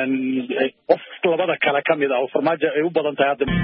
qof labada kala kamid ah oo farmaajo ay u badan tahay hadda.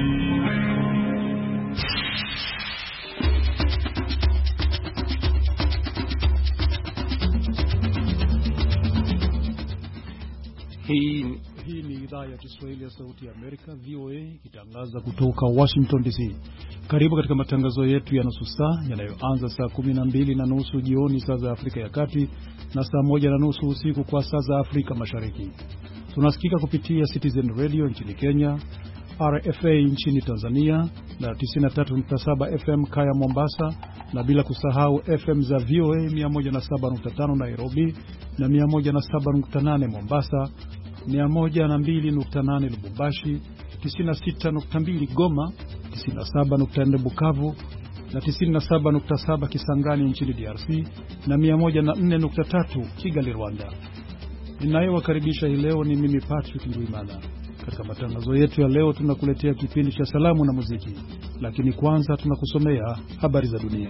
Hii ni idhaa ya Kiswahili ya Sauti ya Amerika, VOA, ikitangaza kutoka Washington DC. Karibu katika matangazo yetu ya nusu saa yanayoanza saa 12:30 jioni saa za Afrika ya Kati na saa 1:30 usiku kwa saa za Afrika Mashariki. Tunasikika kupitia Citizen Radio nchini Kenya, RFA nchini Tanzania na 93.7 FM Kaya Mombasa, na bila kusahau FM za VOA 107.5 Nairobi na 107.8 Mombasa, 102.8 Lubumbashi, 96.2 Goma, 97.4 Bukavu na 97.7 Kisangani nchini DRC na 104.3 Kigali, Rwanda. Ninayewakaribisha hii leo ni mimi Patrick Ndwimana. Katika matangazo yetu ya leo tunakuletea kipindi cha salamu na muziki, lakini kwanza tunakusomea habari za dunia.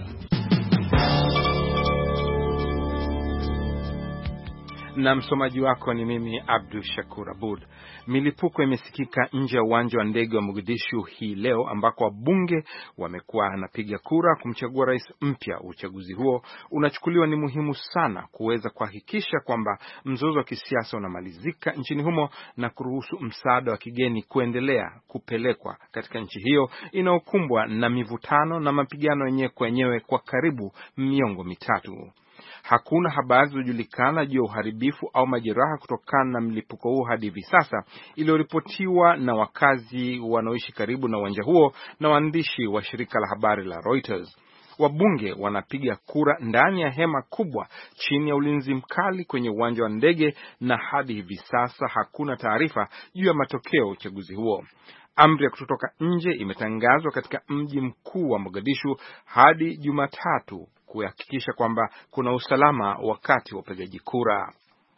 Na msomaji wako ni mimi Abdul Shakur Abud. Milipuko imesikika nje ya uwanja wa ndege wa Mogadishu hii leo, ambako wabunge wamekuwa wanapiga kura kumchagua rais mpya. Uchaguzi huo unachukuliwa ni muhimu sana kuweza kuhakikisha kwamba mzozo wa kisiasa unamalizika nchini humo na kuruhusu msaada wa kigeni kuendelea kupelekwa katika nchi hiyo inayokumbwa na mivutano na mapigano yenyewe kwa wenyewe kwa karibu miongo mitatu. Hakuna habari zilizojulikana juu ya uharibifu au majeraha kutokana na mlipuko huo hadi hivi sasa, iliyoripotiwa na wakazi wanaoishi karibu na uwanja huo na waandishi wa shirika la habari la Reuters. Wabunge wanapiga kura ndani ya hema kubwa chini ya ulinzi mkali kwenye uwanja wa ndege, na hadi hivi sasa hakuna taarifa juu ya matokeo ya uchaguzi huo. Amri ya kutotoka nje imetangazwa katika mji mkuu wa Mogadishu hadi Jumatatu kuhakikisha kwamba kuna usalama wakati wa upigaji kura.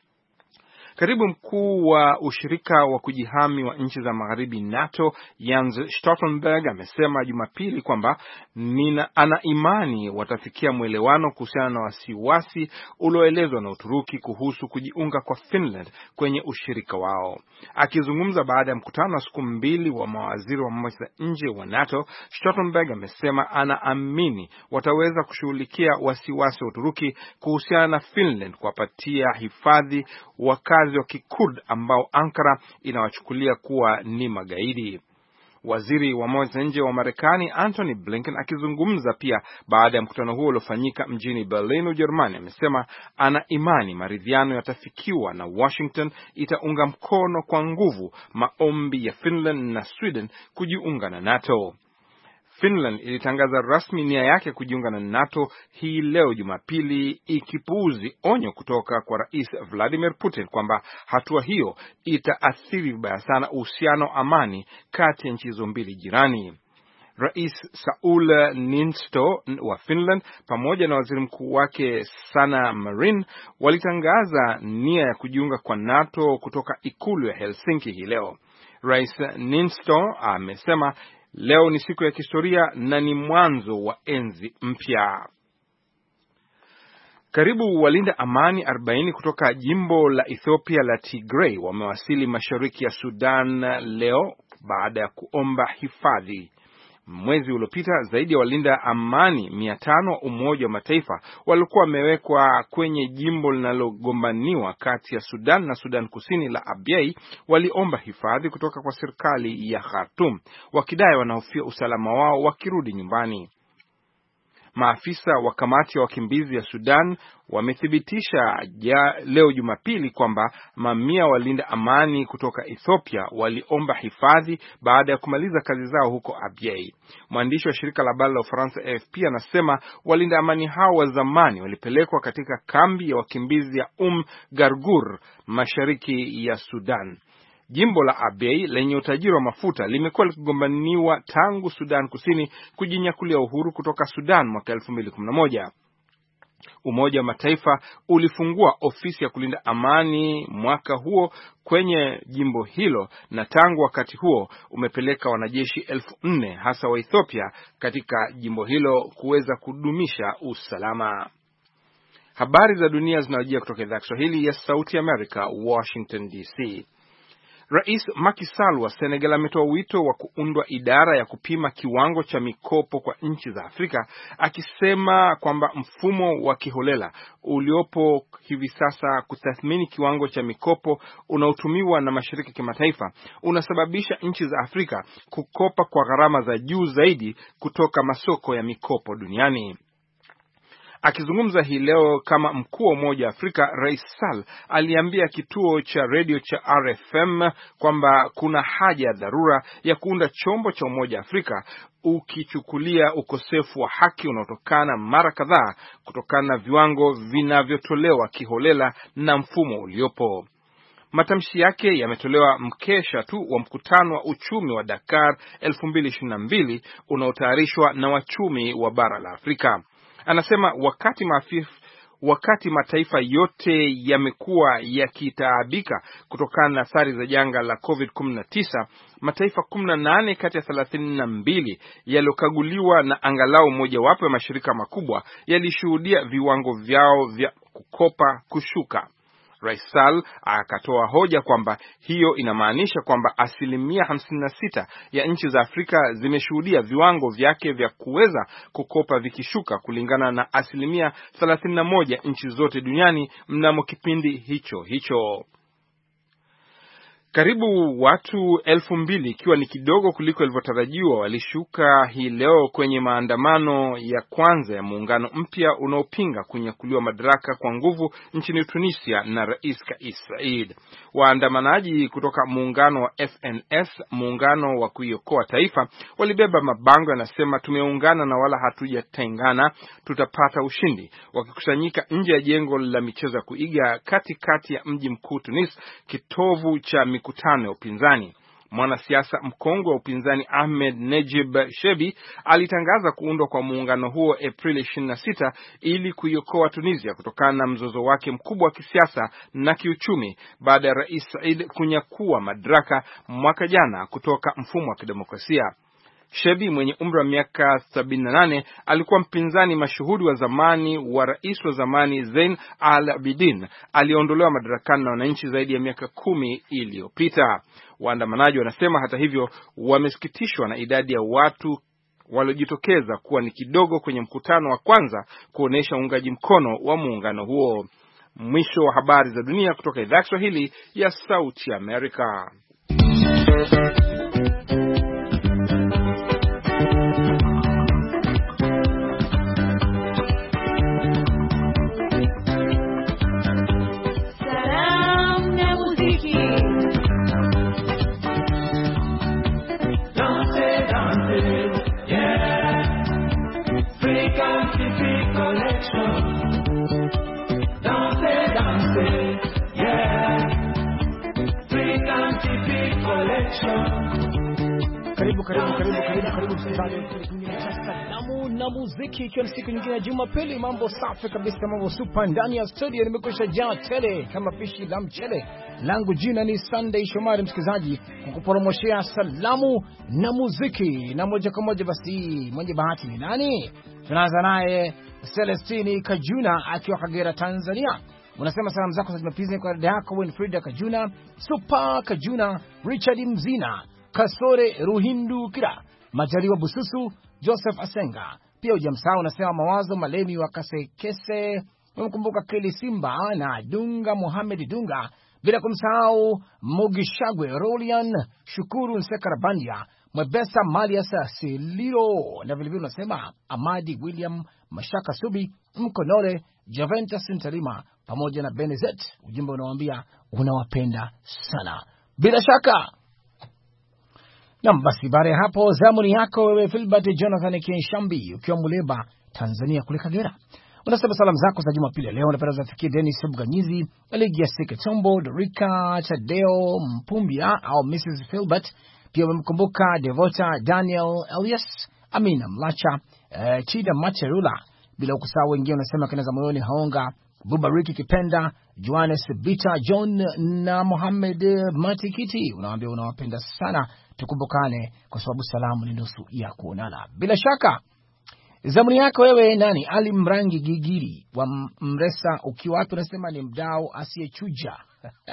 Katibu mkuu wa ushirika wa kujihami wa nchi za magharibi NATO, Jens Stoltenberg, amesema Jumapili kwamba ana imani watafikia mwelewano kuhusiana na wasiwasi ulioelezwa na Uturuki kuhusu kujiunga kwa Finland kwenye ushirika wao. Akizungumza baada ya mkutano wa siku 2 wa mawaziri wa mambo ya nje wa NATO, Stoltenberg amesema anaamini wataweza kushughulikia wasiwasi wa Uturuki kuhusiana na Finland kuwapatia hifadhi wakazi wa Kikurd ambao Ankara inawachukulia kuwa ni magaidi. Waziri wa mambo ya nje wa Marekani Antony Blinken, akizungumza pia baada ya mkutano huo uliofanyika mjini Berlin, Ujerumani, amesema ana imani maridhiano yatafikiwa na Washington itaunga mkono kwa nguvu maombi ya Finland na Sweden kujiunga na NATO. Finland ilitangaza rasmi nia yake kujiunga na NATO hii leo Jumapili, ikipuuzi onyo kutoka kwa Rais Vladimir Putin kwamba hatua hiyo itaathiri vibaya sana uhusiano amani kati ya nchi hizo mbili jirani. Rais Sauli Niinisto wa Finland pamoja na waziri mkuu wake Sanna Marin walitangaza nia ya kujiunga kwa NATO kutoka ikulu ya Helsinki hii leo. Rais Niinisto amesema leo ni siku ya kihistoria na ni mwanzo wa enzi mpya. Karibu walinda amani 40 kutoka jimbo la Ethiopia la Tigray wamewasili mashariki ya Sudan leo baada ya kuomba hifadhi. Mwezi uliopita zaidi ya walinda amani 500 wa Umoja wa Mataifa walikuwa wamewekwa kwenye jimbo linalogombaniwa kati ya Sudan na Sudan Kusini la Abyei, waliomba hifadhi kutoka kwa serikali ya Khartoum wakidai wanahofia usalama wao wakirudi nyumbani. Maafisa wa kamati ya wakimbizi ya Sudan wamethibitisha leo Jumapili kwamba mamia walinda amani kutoka Ethiopia waliomba hifadhi baada ya kumaliza kazi zao huko Abyei. Mwandishi wa shirika la habari la Ufaransa AFP anasema walinda amani hao wa zamani walipelekwa katika kambi ya wakimbizi ya Gargur mashariki ya Sudan. Jimbo la Abyei lenye utajiri wa mafuta limekuwa likigombaniwa tangu Sudan Kusini kujinyakulia uhuru kutoka Sudan mwaka 2011. Umoja wa Mataifa ulifungua ofisi ya kulinda amani mwaka huo kwenye jimbo hilo, na tangu wakati huo umepeleka wanajeshi 4,000 hasa wa Ethiopia katika jimbo hilo kuweza kudumisha usalama. Habari za dunia zinawajia kutoka idhaa ya Kiswahili ya Sauti ya Amerika, Washington DC. Rais Macky Sall wa Senegal ametoa wito wa kuundwa idara ya kupima kiwango cha mikopo kwa nchi za Afrika, akisema kwamba mfumo wa kiholela uliopo hivi sasa kutathmini kiwango cha mikopo unaotumiwa na mashirika kimataifa unasababisha nchi za Afrika kukopa kwa gharama za juu zaidi kutoka masoko ya mikopo duniani. Akizungumza hii leo kama mkuu wa Umoja wa Afrika, Rais Sall aliambia kituo cha redio cha RFM kwamba kuna haja ya dharura ya kuunda chombo cha Umoja wa Afrika, ukichukulia ukosefu wa haki unaotokana mara kadhaa kutokana na viwango vinavyotolewa kiholela na mfumo uliopo. Matamshi yake yametolewa mkesha tu wa mkutano wa uchumi wa Dakar 2022 unaotayarishwa na wachumi wa bara la Afrika. Anasema wakati mataifa yote yamekuwa yakitaabika kutokana na athari za janga la COVID-19, mataifa 18 kati ya 32 yaliyokaguliwa na angalau mojawapo ya mashirika makubwa yalishuhudia viwango vyao vya kukopa kushuka. Rais Sall akatoa hoja kwamba hiyo inamaanisha kwamba 56% ya nchi za Afrika zimeshuhudia viwango vyake vya kuweza kukopa vikishuka kulingana na 31% nchi zote duniani mnamo kipindi hicho. Karibu watu 2,000 ikiwa ni kidogo kuliko ilivyotarajiwa walishuka hii leo kwenye maandamano ya kwanza ya muungano mpya unaopinga kunyakuliwa madaraka kwa nguvu nchini Tunisia na Rais Kais Saied. Waandamanaji kutoka muungano wa FNS, muungano wa kuiokoa taifa, walibeba mabango yanasema tumeungana na wala hatujatengana, tutapata ushindi, wakikusanyika nje ya jengo la michezo ya kuiga katikati ya mji mkuu Tunis, kitovu cha mikutano ya upinzani. Mwanasiasa mkongwe wa upinzani Ahmed Najib Shebi alitangaza kuundwa kwa muungano huo Aprili 26 ili kuiokoa Tunisia kutokana na mzozo wake mkubwa wa kisiasa na kiuchumi baada ya Rais Said kunyakua madaraka mwaka jana kutoka mfumo wa kidemokrasia. Shebi mwenye umri wa miaka 78 alikuwa mpinzani mashuhuri wa zamani wa rais wa zamani Zein al-Abidin aliondolewa madarakani na wananchi zaidi ya miaka 10 iliyopita. Waandamanaji wanasema hata hivyo wamesikitishwa na idadi ya watu waliojitokeza kuwa ni kidogo kwenye mkutano wa kwanza kuonesha uungaji mkono wa muungano huo. Mwisho wa habari za dunia kutoka idhaa ya Kiswahili ya Sauti ya Amerika. Karibu salamu na muziki, ikiwa ni siku nyingine ya Jumapili. Mambo safi kabisa, mambo super ndani ya studio, nimekwisha jaa tele kama pishi la mchele. Langu jina ni Sunday Shomari, msikilizaji, kukuporomoshea salamu na muziki. Na moja kwa moja basi, mwenye bahati ni nani? Tunaanza naye Celestini Kajuna akiwa Kagera, Tanzania. Unasema salamu zako za Jumapili kwa dada yako Winfrida Kajuna, Super Kajuna, Richard Mzina, Kasore Ruhindu Kira, Majaliwa Bususu, Joseph Asenga. Pia hujamsahau unasema Mawazo Malemi wa Kasekese, umkumbuka Keli Simba na Dunga Mohamed Dunga, bila kumsahau Mugishagwe Rolian, Shukuru Nsekarabania, Mwebesa Malias Siliro, na vile vile unasema Amadi William, Mashaka Subi, Mkonore, Javentus Ntalima pamoja na Benezet. Ujumbe unawaambia unawapenda sana. Bila shaka na basi, baada ya hapo zamu ni yako wewe Philbert Jonathan Kienshambi ukiwa Muleba, Tanzania kule Kagera. Unasema salamu zako za Jumapili leo unapenda zafikie Dennis Buganyizi, Aligia Siketombo, Dorika Tadeo Mpumbia au Mrs. Philbert. Pia umemkumbuka Devota Daniel Elias, Amina Mlacha, Chida Macherula, bila kusahau wengine unasema kina za moyoni Haonga, Bubariki Kipenda, Johannes Bita John na Mohamed Matikiti. Unawaambia unawapenda sana, tukumbukane kwa sababu salamu ni nusu ya kuonana. Bila shaka zamuni yako wewe nani? Ali Mrangi Gigiri wa Mresa, ukiwa wapi unasema ni mdau asiyechuja.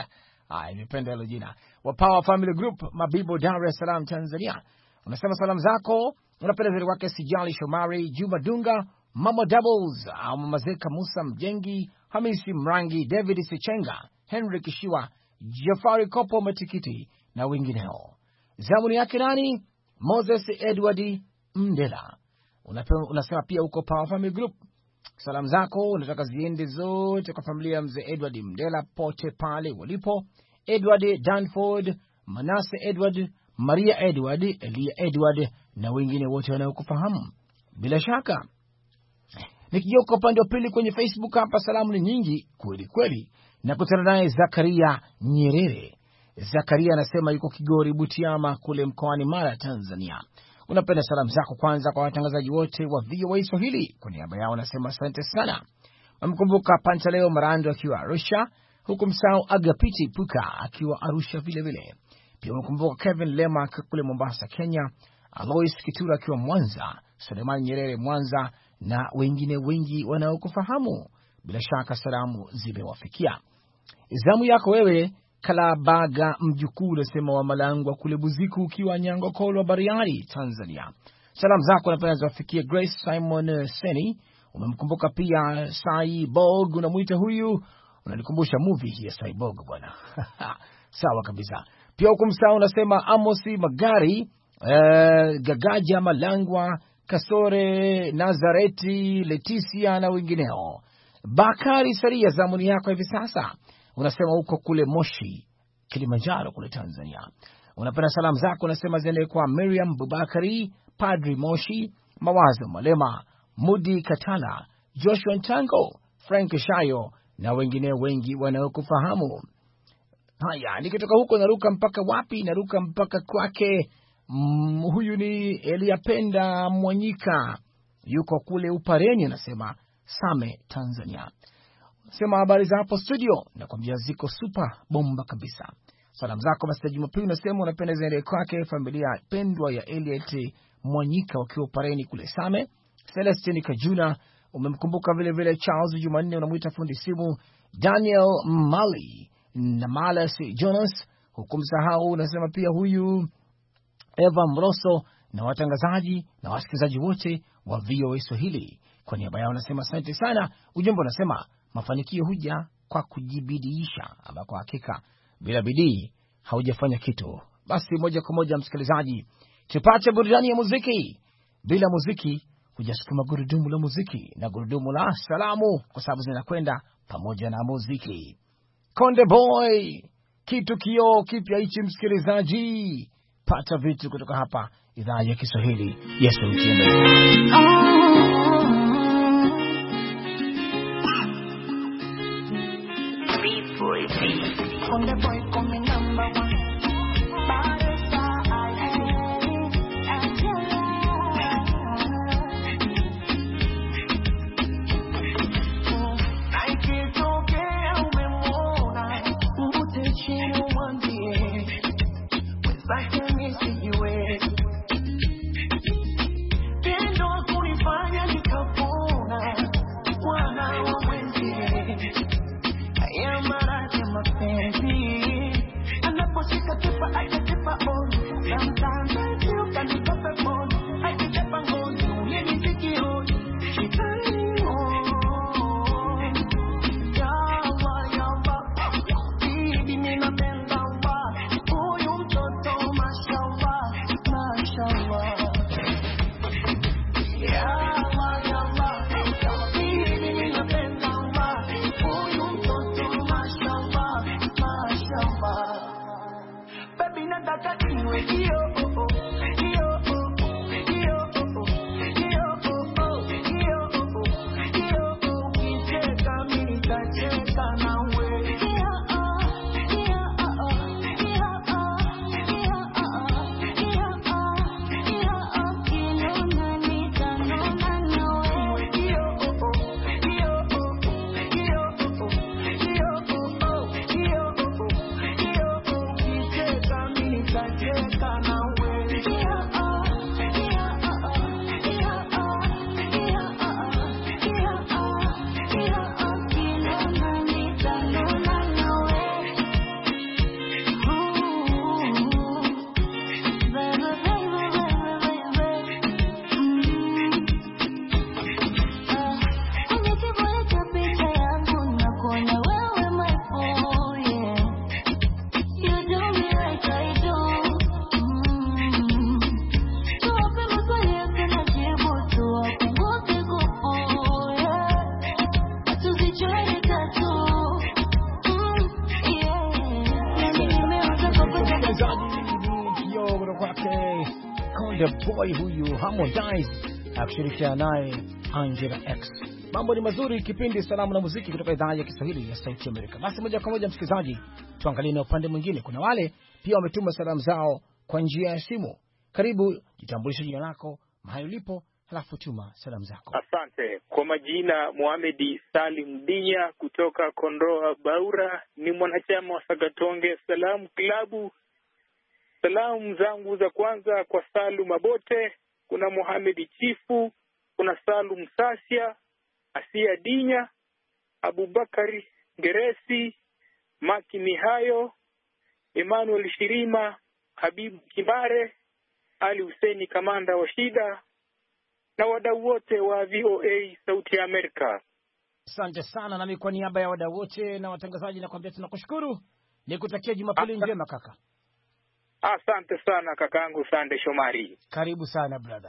Nimependa hilo jina. Wa Power Family Group, Mabibo, Dar es Salaam, Tanzania. Unasema salamu zako unapenda zile wake Sijali Shomari, Juma Dunga, Mama Doubles, au Mama Zeka Musa Mjengi, Hamisi Mrangi, David Sechenga, Henry Kishiwa, Jafari Kopo Matikiti na wengineo. Zamuni yake nani? Moses Edward Mndela. Unasema pia uko Power Family Group. Salamu zako unataka ziende zote kwa familia mzee Edward Mndela pote pale walipo. Edward Danford, Manase Edward, Maria Edward, Elia Edward na wengine wote wanaokufahamu. Bila shaka nikigeuka upande wa pili kwenye Facebook hapa, salamu ni nyingi kweli kweli. Nakutana naye Zakaria Nyerere. Zakaria anasema yuko Kigori Butiama kule mkoani Mara, Tanzania. Unapenda salamu zako kwanza kwa watangazaji wote wa VOA Swahili. Kwa niaba yao anasema asante sana. Amkumbuka Pantaleo Marando akiwa Arusha, huku msao Agapiti Puka akiwa Arusha vile vile. Pia amkumbuka Kevin Lema kule Mombasa, Kenya, Alois Kitura akiwa Mwanza, Suleiman Nyerere Mwanza na wengine wengi wanaokufahamu. Bila shaka salamu zimewafikia. Zamu yako wewe Kalabaga mjukuu unasema wa Malangwa kule Buziku ukiwa Nyango Kolo Bariari, Tanzania. Salamu zako napenda ziwafikie Grace Simon Seni. Umemkumbuka pia Cyborg, unamuita huyu, unanikumbusha movie hii ya Cyborg bwana. Sawa kabisa. Pia ukumsahau unasema Amosi Magari, Gagaja Malangwa, Kasore Nazareti, Leticia na wengineo. Bakari Saria, zamuni yako hivi sasa. Unasema uko kule Moshi, Kilimanjaro kule Tanzania. Unapenda salamu zako unasema ziende kwa Miriam Bubakari, Padri Moshi, Mawazo Malema, Mudi Katana, Joshua Ntango, Frank Shayo na wengine wengi wanaokufahamu. Haya, nikitoka huko naruka mpaka wapi? Naruka mpaka kwake. Huyu ni Eliapenda Mwanyika, yuko kule Upareni, anasema Same, Tanzania. Sema habari za hapo studio, nakwambia ziko super bomba kabisa. Salamu zako basi Jumapili unasema unapenda ziende kwake familia pendwa ya Eliet Mwanyika wakiwa Upareni kule Same. Celestine Kajuna, umemkumbuka vile vile Charles Jumanne, unamuita fundi simu Daniel Mali na Malas Jonas, hukumsahau unasema pia huyu Eva Mroso na watangazaji na wasikilizaji wote wa VOA Swahili. Kwa niaba yao unasema asante sana. Ujumbe unasema mafanikio huja kwa kujibidiisha, ama kwa hakika bila bidii haujafanya kitu. Basi moja kwa moja msikilizaji, tupate burudani ya muziki. Bila muziki hujasukuma gurudumu la muziki na gurudumu la salamu, kwa sababu zinakwenda pamoja na muziki. Konde Boy, kitu kio kipya hichi msikilizaji. Pata vitu kutoka hapa idhaa ya Kiswahili ya Sauti ya Amerika. Konde Boy come number one. Now Konde Boy huyu Harmonize akishirikiana naye Angela X. Mambo ni mazuri, kipindi salamu na muziki kutoka idhaa ya Kiswahili ya Sauti Amerika. Basi moja kwa moja msikilizaji, tuangalie na upande mwingine. Kuna wale pia wametuma salamu zao kwa njia ya simu. Karibu, jitambulishe jina lako, mahali ulipo, halafu tuma salamu zako. Asante. Kwa majina Mohamed Salim Dinya kutoka Kondoa Baura, ni mwanachama wa Sagatonge Salamu Klabu. Salamu zangu za kwanza kwa Salum Mabote, kuna Mohamed Chifu, kuna Salum Sasia, Asia Dinya, Abubakari Geresi, Maki Mihayo, Emmanuel Shirima, Habibu Kibare, Ali Huseni kamanda wa Shida na wadau wote wa VOA Sauti ya Amerika. Asante sana, nami kwa niaba ya wadau wote na watangazaji nakwambia tunakushukuru. Nikutakia Jumapili njema kaka. Asante sana kakaangu Sande Shomari. Karibu sana brother.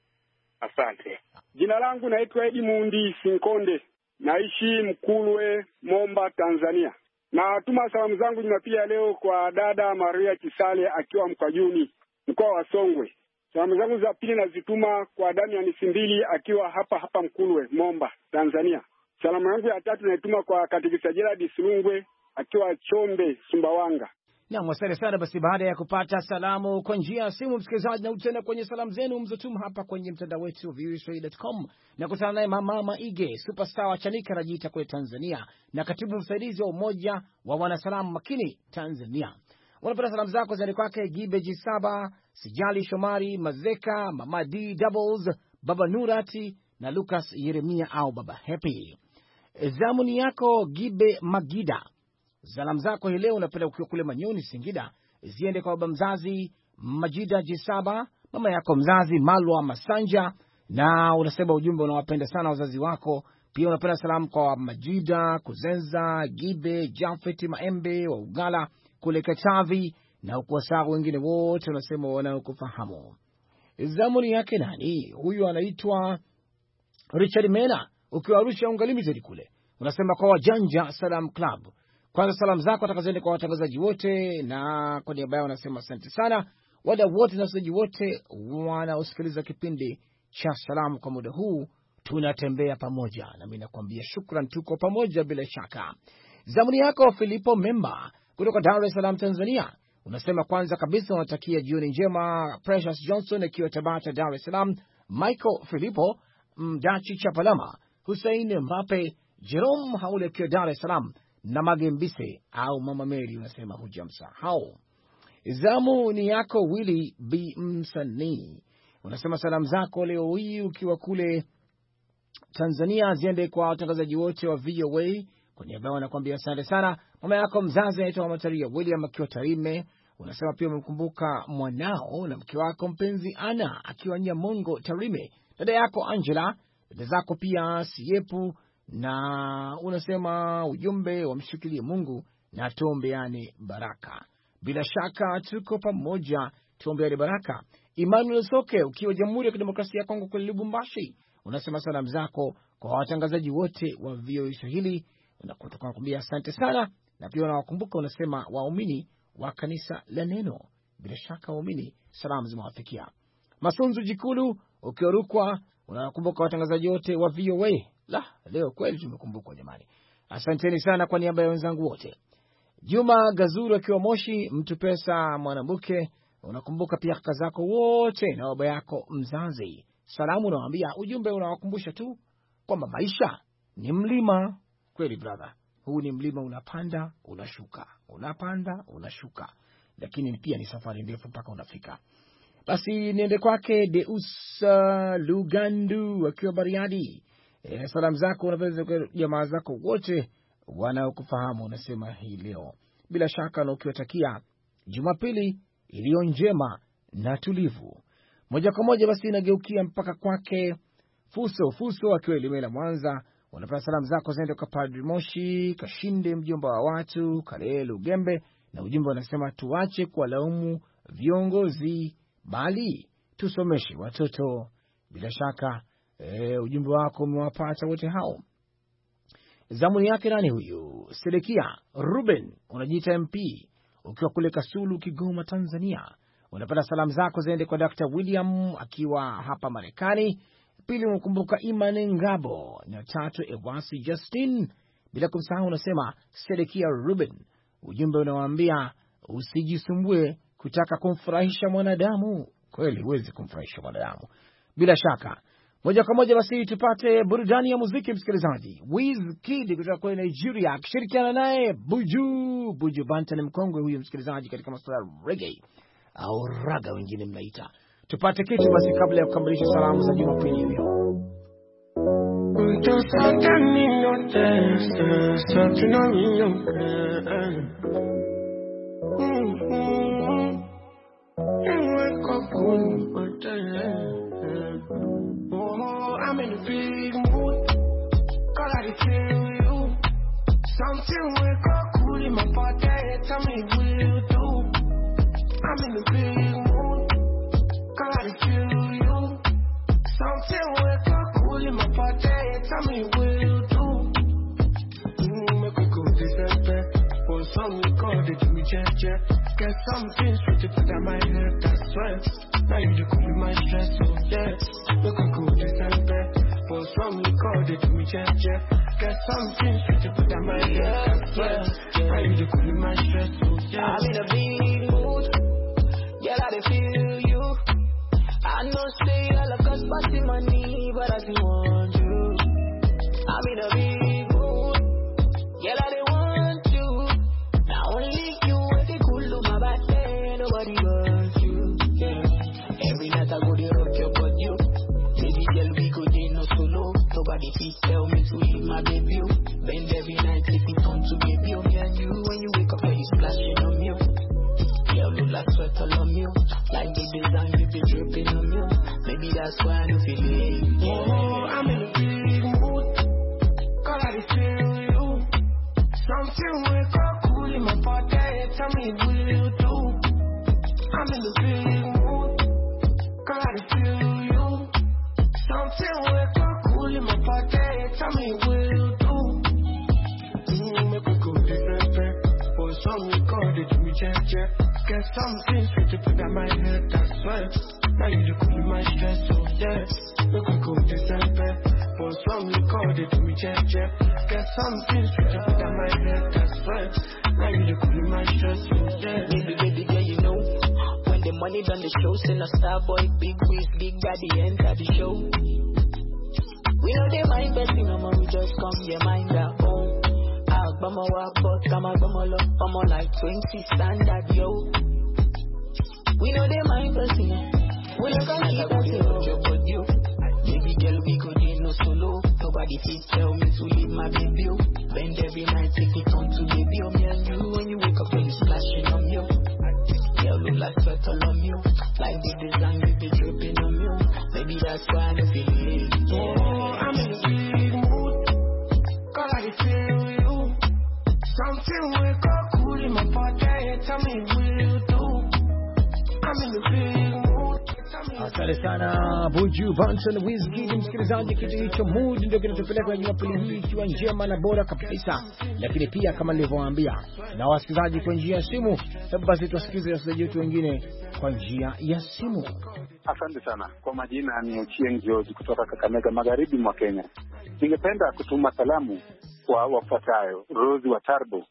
Asante. Jina langu naitwa Edmundi Sinkonde. Naishi Mkulwe, Momba, Tanzania. Na tuma salamu zangu Jumapili leo kwa dada Maria Kisale akiwa Mkwajuni, mkoa wa Songwe. Salamu zangu za pili nazituma kwa Damian Simbili akiwa hapa Mkulwe, Momba, Tanzania. Salamu yangu ya tatu naituma kwa Katikisa Gerard Silungwe akiwa Chombe, Sumbawanga. Na asante sana. Basi baada ya kupata salamu kwa njia ya simu, msikilizaji, na utenda kwenye salamu zenu mzotuma hapa kwenye mtandao wetu voaswahili.com, na kutana naye Mama Maige, superstar wa Chanika Rajita kule Tanzania na katibu msaidizi wa umoja wa wanasalamu makini Tanzania. Unapata salamu zako zani kwake Gibe Jisaba, Sijali Shomari, Mazeka, Mama D Doubles, Baba Nurati na Lucas Yeremia au Baba Happy. Zamuni yako Gibe Magida. Salamu zako hii leo unapenda ukiwa kule Manyoni Singida ziende kwa baba mzazi Majida Jisaba, mama yako mzazi Malwa Masanja, na unasema ujumbe unawapenda sana wazazi wako. Pia unapenda salamu kwa Majida Kuzenza, Gibe, Jafet Maembe wa Ugala kule Katavi na ukuwasagu wengine wote unasema wanaokufahamu. Zamuni yake nani? Huyu anaitwa Richard Mena ukiwa Arusha Ungalimizi kule. Unasema kwa Wajanja Salam Club. Kwanza salamu zako atakazoende kwa watangazaji wote, na kwa niaba yao nasema asante sana. Wada wote na wasikilizaji wote wanaosikiliza kipindi cha salamu kwa muda huu, tunatembea pamoja. Na mimi nakwambia shukran, tuko pamoja bila shaka. Zamuni yako Filipo Memba kutoka Dar es Salaam Tanzania. Unasema kwanza kabisa unatakia jioni njema Precious Johnson akiwa Tabata Dar es Salaam, Michael Filipo Mdachi Chapalama, Hussein Mbape, Jerome Haule akiwa Dar es Salaam na Magembise au Mama Mary unasema hujamsahau. Zamu ni yako Willy B Msanii. Unasema salamu zako leo hii ukiwa kule Tanzania ziende kwa watangazaji wote wa VOA. Kwa niaba yao nakwambia asante sana. Mama yako mzazi anaitwa Mataria William akiwa Tarime. Unasema pia umemkumbuka mwanao na mke wako mpenzi Ana akiwa Nyamongo Tarime. Dada yako Angela, dada zako pia Siepu, na unasema ujumbe wamshikilie Mungu na tuombeane baraka. Bila shaka tuko pamoja, tuombeane baraka. Emmanuel Soke ukiwa Jamhuri ya Kidemokrasia ya Kongo kule Lubumbashi. Unasema salamu zako kwa watangazaji wote wa VOA Swahili. Unakuambia asante sana, na pia unawakumbuka unasema waumini wa kanisa la Neno. Bila shaka waumini salamu zimewafikia. Masunzu Jikulu ukiwa Rukwa, unawakumbuka watangazaji wote wa VOA. Leo kweli tumekumbukwa jamani. Asanteni sana kwa niaba ya wenzangu wote. Juma Gazuru akiwa Moshi, Mtu Pesa Mwanambuke, unakumbuka pia kaka zako wote na baba yako mzazi. Salamu unawaambia, ujumbe unawakumbusha tu kwamba maisha ni mlima. Kweli brother, huu ni mlima, unapanda, unashuka, unapanda, unashuka. Lakini pia ni safari ndefu mpaka unafika. Basi niende kwake Deus Lugandu akiwa Bariadi. Salamu zako unapenda kwa jamaa zako wote wanaokufahamu unasema hii leo. Bila shaka na ukiwatakia Jumapili iliyo njema na tulivu. Moja kwa moja basi inageukia mpaka kwake Fuso akiwa Ilemela Mwanza. Unapenda salamu zako zaende kwa Padri Moshi Kashinde, mjomba wa watu Kale Lugembe, na ujumbe unasema tuache kuwalaumu viongozi bali tusomeshe watoto. Bila shaka ujumbe wako umewapata wote hao. Zamuni yake nani huyu? Sedekia Ruben, unajiita MP ukiwa kule Kasulu Kigoma Tanzania. Unapenda salamu zako ziende kwa Dr. William akiwa hapa Marekani. Pili unakumbuka Imani Ngabo, na tatu Ewasi Justin, bila kumsahau unasema Sedekia Ruben. Ujumbe unawaambia usijisumbue kutaka kumfurahisha mwanadamu. Kweli huwezi kumfurahisha mwanadamu. Bila shaka moja kwa moja basi tupate burudani ya muziki, msikilizaji. Wizkid kutoka kwa Nigeria akishirikiana naye Buju Banton, mkongwe huyu msikilizaji katika masuala ya reggae au raga wengine mnaita. Tupate kitu basi kabla ya kukamilisha salamu za Jumapili hiyo. I'm in a big mood, cause I feel you. Something wake up cool in my body, tell me what you do. I'm in a big mood, cause I feel you. Something wake up cool in my body, tell me what you do. Make we go December, for some we call it we check. Get something sweet to put on my head, that's right. Now you do cool my stress, so yeah. Make we go December, for some we call it we check. Get something sweet to put on my head, that's right. Now you do cool my stress, so yeah. I'm in a big mood, girl I feel you. I know say all of us passing money, but I still want you. I'm in a big mood, girl I want you. Now only you with the cool of my body, nobody wants you. Yeah. Every night I go to rock your body, baby girl we go there no solo. Nobody please tell me to leave my baby. Bend every night, take it on to baby. Me and you when you wake up, you splashing on me. Yeah, look like sweat all on me. Like the design you be dripping on me. Maybe that's why I don't feel it. Oh, I'm in a big mood, cause I feel you. Something wake up cool in my body, tell me what you do. I'm in a big mood, cause I feel you. Something wake up cool in my body, tell me what you do. Make we go December, for some we call it we check. Get something sweet to put on my head, that's right. Now you do cool my stress, so yeah. Make we go December, for some we call it we check. Get something sweet to put on my head, that's right. Now you do cool my stress, so yeah. Baby, girl, you know, when the money done the show, send a star boy, big waist, big daddy enter the show. We know they mind best, you know, man, we just come, your mind at home. I'ma walk, but I'ma look, I'ma like 20 standard, yo. We know they mind us, you know. We don't gonna keep us, you. Baby girl, we go there no solo. Nobody please tell me to leave my baby. Bend every night, take it on to baby. Me and you, when you wake up, when you splashing on you. Girl, look like sweat all on you. Like the design, you be dripping on you. Maybe that's why I don't feel it. Oh, I'm in a big mood, cause I feel you. Something wake up cool in my body, tell me what you do. I'm in the big mood. Asante sana Buju Banton, Wizkid. Msikilizaji, kitu hicho mood ndio kinatupeleka kwenye Jumapili hii ikiwa njema na bora kabisa. Lakini pia kama nilivyowaambia na wasikilizaji kwa njia ya simu, sababu basi tuwasikize wasikilizaji wetu wengine kwa njia ya simu. Asante sana. Kwa majina ni Ochieng George kutoka Kakamega, magharibi mwa Kenya. Ningependa kutuma salamu kwa wafuatayo: Rose wa Tarbo,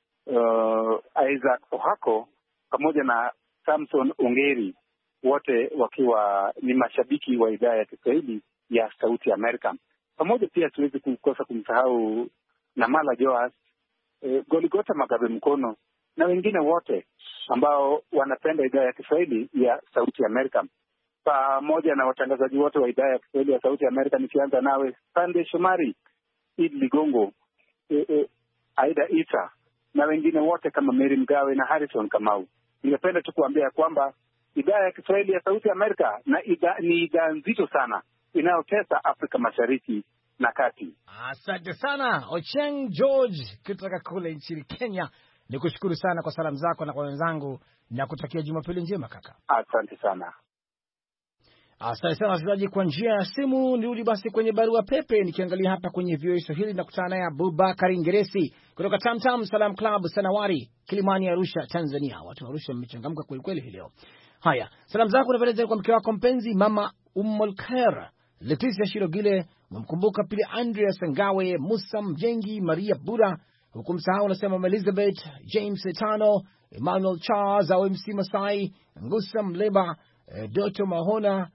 Isaac Ohako pamoja na Samson Ongeri, wote wakiwa ni mashabiki wa idhaa ya Kiswahili ya Sauti ya Amerika. Pamoja pia siwezi kukosa kumsahau Namala Joas, Goligota Magabe Mkono na wengine wote ambao wanapenda idhaa ya Kiswahili ya Sauti ya Amerika, pamoja na watangazaji wote wa idhaa ya Kiswahili ya Sauti ya Amerika. Nikianza nawe Sunday Shomari, Id Ligongo, Aida Isa na wengine wote kama Mary Mgawe na Harrison Kamau. Ningependa tu kuambia kwamba idhaa ya Kiswahili ya Sauti ya Amerika ni idhaa nzito sana inayotesa Afrika Mashariki na Kati. Asante sana Ochieng George kutoka kule nchini Kenya. Nikushukuru sana kwa salamu zako na kwa wenzangu na kutakia Jumapili njema kaka. Asante sana. Asante sana wasikilizaji kwa njia ya simu. Nirudi basi kwenye barua pepe, nikiangalia hapa kwenye VOA Swahili na kutana naye Abubakar Ngeresi kutoka Tamtam Salam Club Sanawari, Kilimani, Arusha, Tanzania. Watu wa Arusha mmechangamka kweli kweli hii leo. Haya, salamu zako unapeleka kwa mke wako mpenzi Mama Khair, Leticia Shirogile, mkumbuka pia Andrea Sangawe, Musa Mjengi, Maria Bura, hukumsahau unasema Elizabeth James Etano, Emmanuel Charles au MC Masai, Ngusa Mleba, Doto Mahona,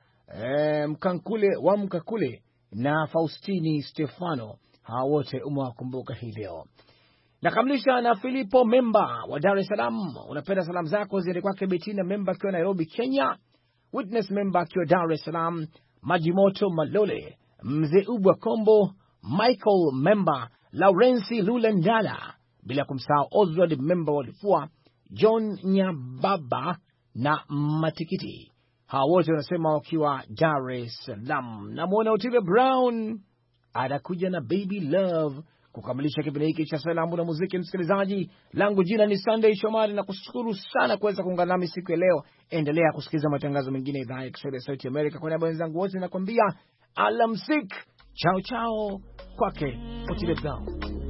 Mkakule na Faustini Stefano. Hawa wote umewakumbuka hii leo. Nakamilisha na Filipo Memba wa Dar es Salaam. Unapenda salamu zako ziende kwake Betina Memba akiwa Nairobi, Kenya, Witness Memba akiwa Dar es Salaam, Majimoto Malole, Mzee Ubwa Kombo, Michael Memba, Laurensi Lulendala, bila kumsahau Oswald Memba walifua, John Nyababa na Matikiti. Hawa wote wanasema wakiwa Dar es Salaam. Na muone Otile Brown anakuja na Baby Love kukamilisha kipindi hiki cha salamu na muziki. Msikilizaji, langu jina ni Sunday Shomari na kushukuru sana kuweza kuungana nami siku ya leo. Endelea kusikiliza matangazo mengine ya idhaa ya Kiswahili ya Sauti ya Amerika. Kwa niaba ya wenzangu wote nakwambia alamsik, chao chao, kwake Otile Brown.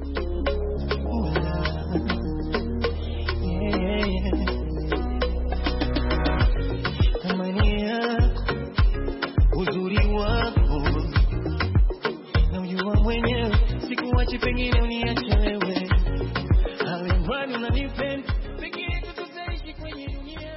Uzuri wako na ujua mwenyewe, sikuwachi pengine uniache wewe, alimradi unanipenda, pengine tutaishi kwenye dunia.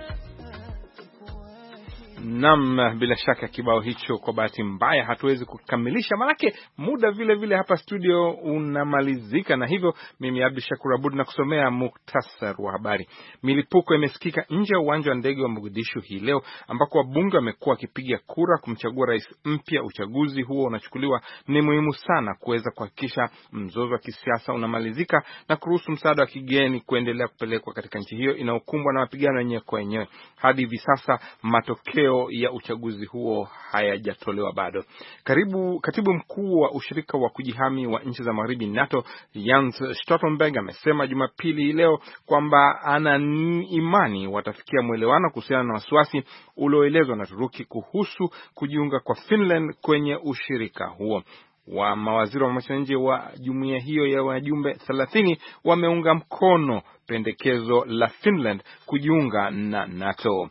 Naam, bila shaka kibao hicho kwa bahati mbaya hatuwezi kukamilisha, manake muda vile vile hapa studio unamalizika, na hivyo mimi Abdul Shakur Abud na kusomea muktasar wa habari. Milipuko imesikika nje ya uwanja wa ndege wa Mogadishu hii leo, ambako wabunge wamekuwa wakipiga kura kumchagua rais mpya. Uchaguzi huo unachukuliwa ni muhimu sana kuweza kuhakikisha mzozo wa kisiasa unamalizika na kuruhusu msaada wa kigeni kuendelea kupelekwa katika nchi hiyo inayokumbwa na mapigano yenyewe kwa yenyewe. Hadi hivi sasa matokeo ya uchaguzi huo hayajatolewa bado. Katibu mkuu wa ushirika wa kujihami wa nchi za Magharibi NATO, Jens Stoltenberg, amesema Jumapili leo kwamba ana imani watafikia mwelewano kuhusiana na wasiwasi ulioelezwa na Turuki kuhusu kujiunga kwa Finland kwenye ushirika huo. Wa mawaziri wa mambo ya nje wa jumuiya hiyo ya wajumbe 30 wameunga mkono pendekezo la Finland kujiunga na NATO.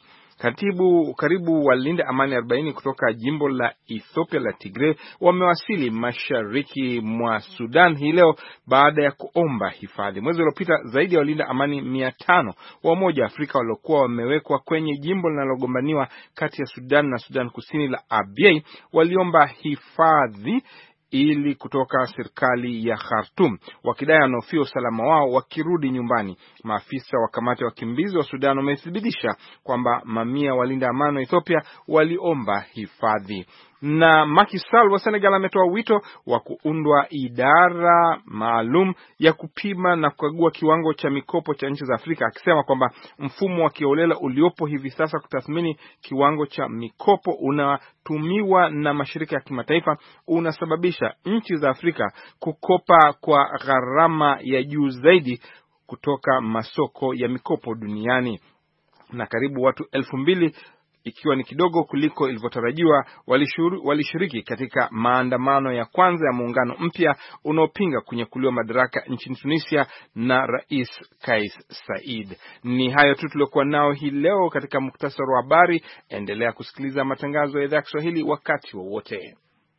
Karibu walinda amani 40 kutoka jimbo la Ethiopia la Tigray wamewasili mashariki mwa Sudan hii leo baada ya kuomba hifadhi. Mwezi uliopita zaidi ya walinda amani 500 wa Umoja wa Afrika waliokuwa wamewekwa kwenye jimbo linalogombaniwa kati ya Sudan na Sudan Kusini la Abyei waliomba hifadhi ili kutoka serikali ya Khartoum, wakidai wanahofia usalama wao wakirudi nyumbani. Maafisa wa kamati ya wakimbizi wa Sudan wamethibitisha kwamba mamia walinda amani wa Ethiopia waliomba hifadhi. Na Macky Sall wa Senegal ametoa wito wa kuundwa idara maalum ya kupima na kukagua kiwango cha mikopo cha nchi za Afrika, akisema kwamba mfumo wa kiolela uliopo hivi sasa kutathmini kiwango cha mikopo unatumiwa na mashirika ya kimataifa unasababisha nchi za Afrika kukopa kwa gharama ya juu zaidi kutoka masoko ya mikopo duniani. Na karibu watu 2,000, ikiwa ni kidogo kuliko ilivyotarajiwa, walishiriki katika maandamano ya kwanza ya muungano mpya unaopinga kunyakuliwa madaraka nchini Tunisia na Rais Kais Saied. Ni hayo tu tuliokuwa nao hii leo katika muktasari wa habari. Endelea kusikiliza matangazo ya idhaa ya Kiswahili wakati wowote.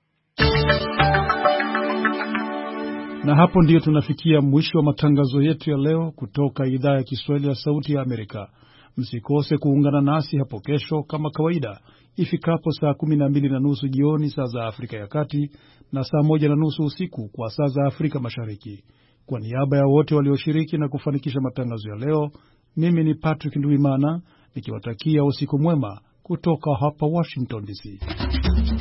Na hapo ndiyo tunafikia mwisho wa matangazo yetu ya leo kutoka idhaa ya Kiswahili ya Sauti ya Amerika. Msikose kuungana nasi hapo kesho kama kawaida ifikapo saa 12:30 jioni saa za Afrika ya Kati na saa 1:30 usiku kwa saa za Afrika Mashariki. Kwa niaba ya wote walioshiriki na kufanikisha matangazo ya leo, mimi ni Patrick Nduimana nikiwatakia usiku mwema kutoka hapa Washington DC.